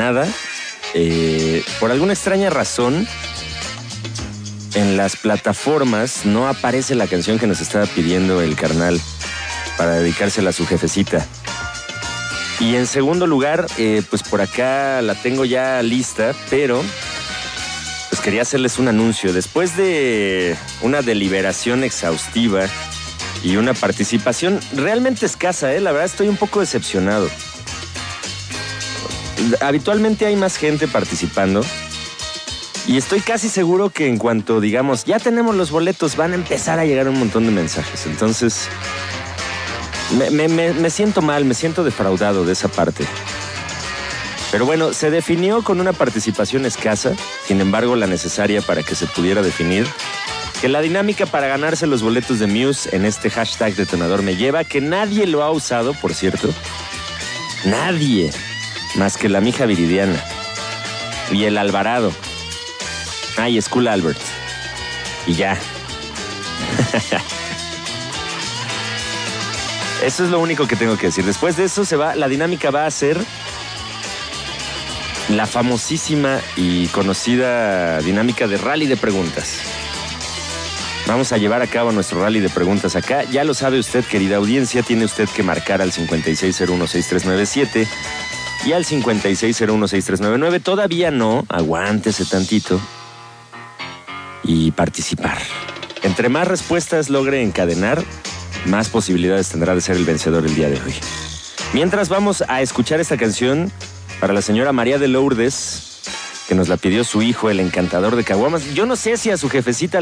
nada. Por alguna extraña razón, en las plataformas no aparece la canción que nos estaba pidiendo el carnal para dedicársela a su jefecita. Y en segundo lugar, pues por acá la tengo ya lista, pero pues quería hacerles un anuncio. Después de una deliberación exhaustiva y una participación realmente escasa, la verdad estoy un poco decepcionado. Habitualmente hay más gente participando y estoy casi seguro que en cuanto digamos, ya tenemos los boletos, van a empezar a llegar un montón de mensajes. Entonces, me siento mal, me siento defraudado de esa parte. Pero bueno, se definió con una participación escasa, sin embargo la necesaria para que se pudiera definir, que la dinámica para ganarse los boletos de Muse en este hashtag detonador me lleva, que nadie lo ha usado, por cierto. Nadie, más que la mija Viridiana y el Alvarado. Y School Albert. Y ya. Eso es lo único que tengo que decir. Después de eso la dinámica va a ser la famosísima y conocida dinámica de rally de preguntas. Vamos a llevar a cabo nuestro rally de preguntas acá. Ya lo sabe usted, querida audiencia, tiene usted que marcar al 56016397 y al 56016399. Todavía no, aguántese tantito y participar. Entre más respuestas logre encadenar, más posibilidades tendrá de ser el vencedor el día de hoy. Mientras vamos a escuchar esta canción para la señora María de Lourdes, que nos la pidió su hijo, el encantador de caguamas. Yo no sé si a su jefecita